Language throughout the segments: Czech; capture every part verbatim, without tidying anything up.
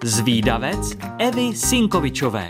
Zvídavec Evy Sinkovičové.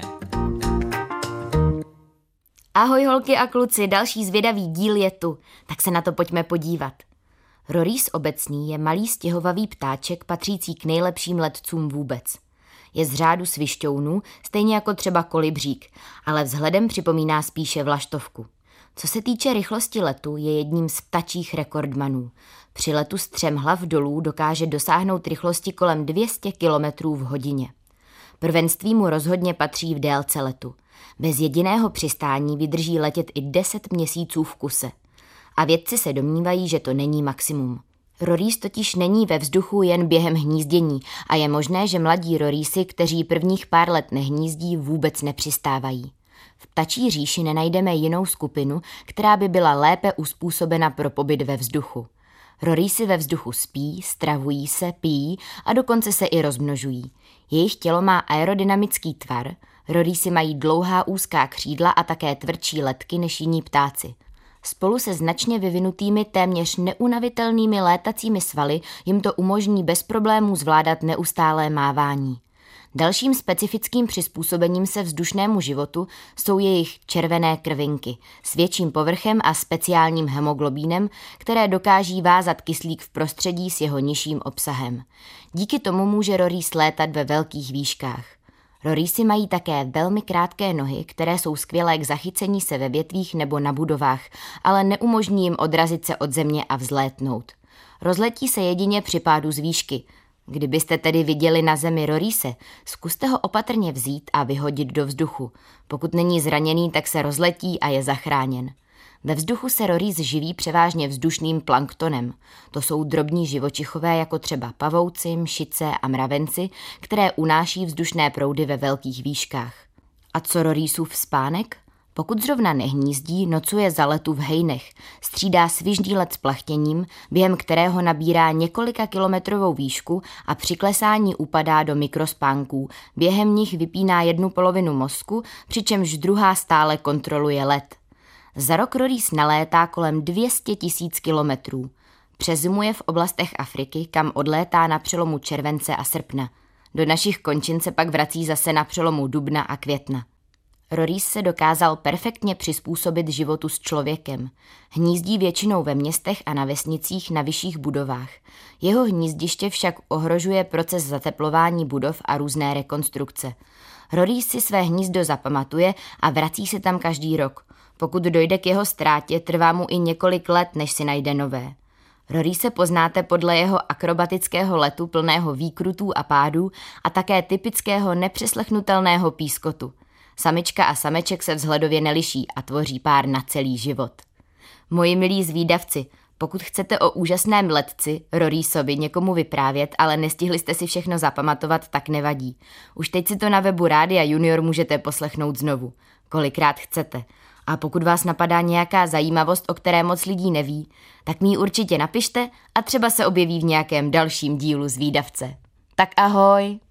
Ahoj holky a kluci, další zvědavý díl je tu, tak se na to pojďme podívat. Rorís obecný je malý stěhovavý ptáček patřící k nejlepším letcům vůbec. Je z řádu svišťounů, stejně jako třeba kolibřík, ale vzhledem připomíná spíše vlaštovku. Co se týče rychlosti letu, je jedním z ptačích rekordmanů. Při letu střemhlav dolů dokáže dosáhnout rychlosti kolem dvě stě kilometrů v hodině. Prvenství mu rozhodně patří v délce letu. Bez jediného přistání vydrží letět i deset měsíců v kuse. A vědci se domnívají, že to není maximum. Rorís totiž není ve vzduchu jen během hnízdění a je možné, že mladí rorísi, kteří prvních pár let nehnízdí, vůbec nepřistávají. V ptačí říši nenajdeme jinou skupinu, která by byla lépe uspůsobena pro pobyt ve vzduchu. Rorísi ve vzduchu spí, stravují se, pijí a dokonce se i rozmnožují. Jejich tělo má aerodynamický tvar, rorísi mají dlouhá úzká křídla a také tvrdší letky než jiní ptáci. Spolu se značně vyvinutými téměř neunavitelnými létacími svaly jim to umožní bez problémů zvládat neustálé mávání. Dalším specifickým přizpůsobením se vzdušnému životu jsou jejich červené krvinky s větším povrchem a speciálním hemoglobínem, které dokáží vázat kyslík v prostředí s jeho nižším obsahem. Díky tomu může rorís létat ve velkých výškách. Rorísi mají také velmi krátké nohy, které jsou skvělé k zachycení se ve větvích nebo na budovách, ale neumožní jim odrazit se od země a vzlétnout. Rozletí se jedině při pádu z výšky. Kdybyste tedy viděli na zemi roríse, zkuste ho opatrně vzít a vyhodit do vzduchu. Pokud není zraněný, tak se rozletí a je zachráněn. Ve vzduchu se rorís živí převážně vzdušným planktonem. To jsou drobní živočichové jako třeba pavouci, mšice a mravenci, které unáší vzdušné proudy ve velkých výškách. A co rorísův spánek? Pokud zrovna nehnízdí, nocuje za letu v hejnech, střídá svižný let s plachtěním, během kterého nabírá několika kilometrovou výšku a při klesání upadá do mikrospánků, během nich vypíná jednu polovinu mozku, přičemž druhá stále kontroluje let. Za rok rorís nalétá kolem dvě stě tisíc kilometrů. Přezimuje v oblastech Afriky, kam odlétá na přelomu července a srpna. Do našich končin se pak vrací zase na přelomu dubna a května. Rorís se dokázal perfektně přizpůsobit životu s člověkem. Hnízdí většinou ve městech a na vesnicích na vyšších budovách. Jeho hnízdiště však ohrožuje proces zateplování budov a různé rekonstrukce. Rorís si své hnízdo zapamatuje a vrací se tam každý rok. Pokud dojde k jeho ztrátě, trvá mu i několik let, než si najde nové. Roríse poznáte podle jeho akrobatického letu plného výkrutů a pádů a také typického nepřeslechnutelného pískotu. Samička a sameček se vzhledově neliší a tvoří pár na celý život. Moji milí zvídavci, pokud chcete o úžasném letci, rorísovi, někomu vyprávět, ale nestihli jste si všechno zapamatovat, tak nevadí. Už teď si to na webu Rádia Junior můžete poslechnout znovu, kolikrát chcete. A pokud vás napadá nějaká zajímavost, o které moc lidí neví, tak mi ji určitě napište a třeba se objeví v nějakém dalším dílu Zvídavce. Tak ahoj!